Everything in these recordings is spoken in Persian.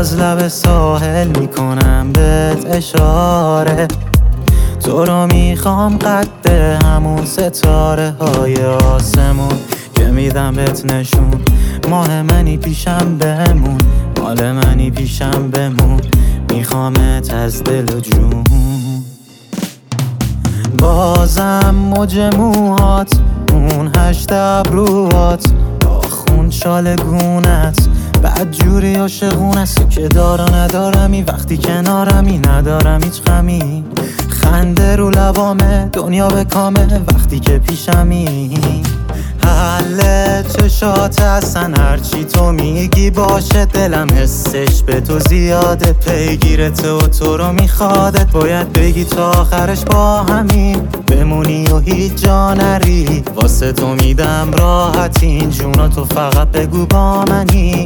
باز لب ساحل میکنم بهت اشاره، تو رو میخوام قد همون ستاره های آسمون که میدم بهت نشون. ماه منی پیشم بمون، مال منی پیشم بمون، میخوامت از دل و جون. بازم موج موهات، اون 8 ابروهات، آخون شال گونت، بعد جوری عاشقون است که دارا ندارمی، وقتی کنارمی ندارم هیچ غمی. خنده رو لبامه، دنیا به کامه وقتی که پیشمی. حل چشات هستن هرچی تو میگی باشه، دلم حسش به تو زیاده، پیگیرت و تو رو میخوادت، باید بگی تا آخرش با همین بمونی و هیچ جا نری، واسه تو میدم راحت این جونو، تو فقط بگو با منی.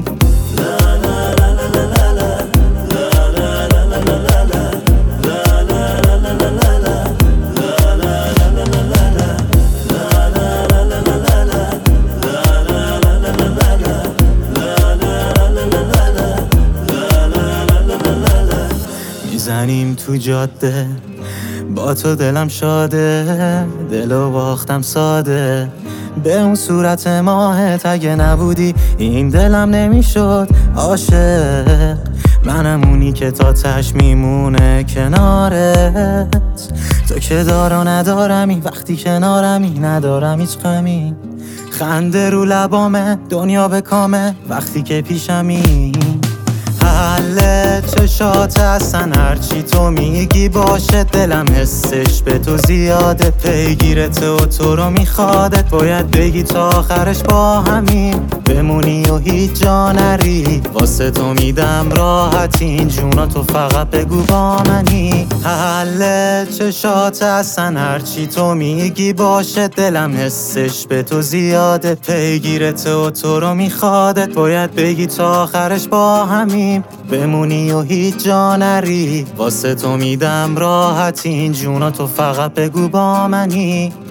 میزنیم تو جاده با تو دلم شاده، دلو باختم ساده به اون صورت ماهت، اگه نبودی این دلم نمیشد عاشق. منم اونی که تا تش میمونه کنارت، تو که دارا ندارمی، وقتی کنارمی ندارم هیچ غمی. خنده رو لبامه، دنیا به کامه وقتی که پیشمی. حل چشات هستن هرچی تو میگی باشه، دلم حسش به تو زیاده، پیگیرت و تو رو میخوادت، باید بگی تا آخرش با همین بمونی و هیچ جا نری، واسه تو میدم راحت این جونو، تو فقط بگو با منی. حل چشات هستن هرچی تو میگی باشه، دلم حسش به تو زیاده، پیگیرت و تو رو میخوادت، باید بگی تا آخرش با همین بمونی و هیچ جا نری، واسه تو میدم راحت این جونو، تو فقط بگو با منی.